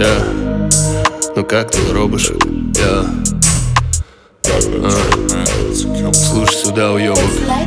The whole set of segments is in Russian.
Ну как ты, воробушек? Слушай сюда, уёбок.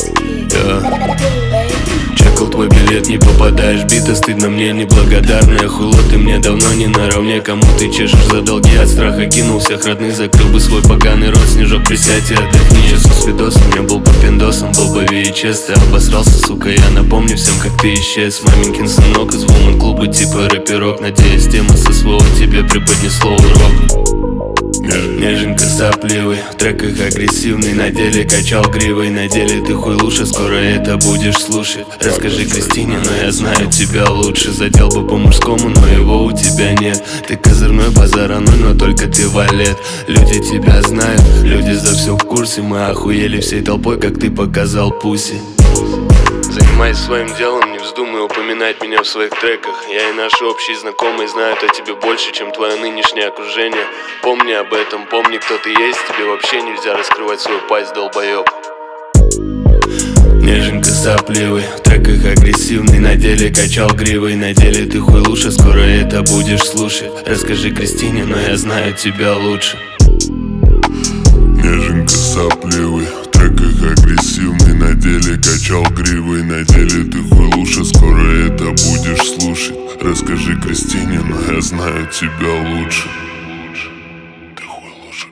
Чекал твой билет, не попадаешь в биты. Стыдно мне, неблагодарная хуйло. Ты мне давно не наравне, кому ты чешешь за долги. От страха кинул всех родных, закрыл бы свой поганый рот. Снежок, присядь и отдохни. Часу с видосом, не был бы пиндосом, был бы VHS. Ты обосрался, сука, я напомню всем, как ты исчез. Маменькин сынок из вумен-клуба типа рэперок. Надеюсь, тема со СВО тебе преподнесло урок. Неженька сопливый, в треках агрессивный. На деле качал гривой, на деле ты хуй лучше. Скоро это будешь слушать. Расскажи Кристине, но я знаю тебя лучше. Задел бы по-мужскому, но его у тебя нет. Ты козырной, базараной, но только ты валет. Люди тебя знают, люди за все в курсе. Мы охуели всей толпой, как ты показал пуси. Занимайся своим делом, не вздумай упоминать меня в своих треках. Я и наши общие знакомые знают о тебе больше, чем твое нынешнее окружение. Помни об этом, помни, кто ты есть. Тебе вообще нельзя раскрывать свою пасть, долбоеб. Неженька сопливый, в треках агрессивный. На деле качал гривой, на деле ты хуй лучше. Скоро это будешь слушать. Расскажи Кристине, но я знаю тебя лучше. Неженька сопливый, в треках агрессивный. На деле качал гривой, на деле ты хуй лучше. Скоро это будешь слушать. Расскажи Кристине, но я знаю тебя лучше.